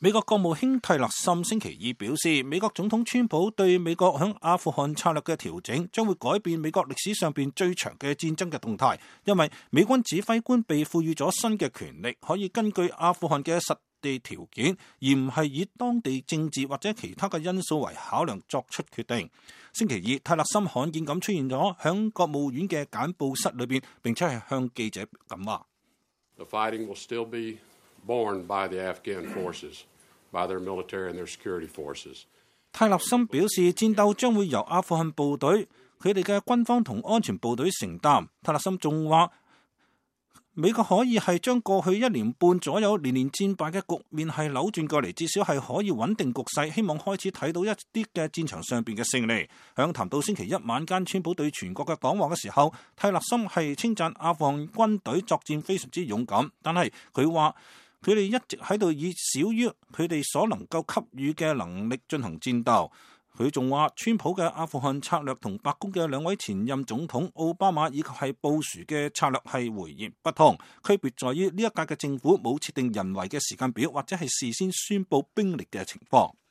美國國務卿蒂勒森星期二表示，美國總統川普對美國響阿富汗策略嘅調整，將會改變美國歷史上邊最長嘅戰爭嘅動態，因為美軍指揮官被賦予咗新嘅權力，可以根據阿富汗嘅實地條件，而唔係以當地政治或者其他嘅因素為考量作出決定。星期二，蒂勒森罕見咁出現咗響國務院嘅簡報室裏邊，並且係向記者咁話 ：The fighting will still be borne by the Afghan forces, by their military and their security forces. 蒂勒森表示，戰鬥將會由阿富汗部隊、佢哋嘅軍方同安全部隊承擔。蒂勒森仲話，美國可以係將過去1年半左右連連戰敗嘅局面係扭轉過嚟，至少係可以穩定局勢，希望開始睇到一啲嘅戰場上邊嘅勝利。響談到星期一晚間川普對全國嘅講話嘅時候，蒂勒森係稱讚阿富汗軍隊作戰非常之勇敢，但係佢話佢哋一直喺度以少於佢哋所能夠給予嘅能力進行戰鬥。佢仲話，川普嘅阿富汗策略同白宮嘅2位前任總統奧巴馬以及係布殊嘅策略係迥然不同，區別在於呢一屆嘅政府冇設定人為嘅時間表，或者係事先宣佈兵力嘅情況。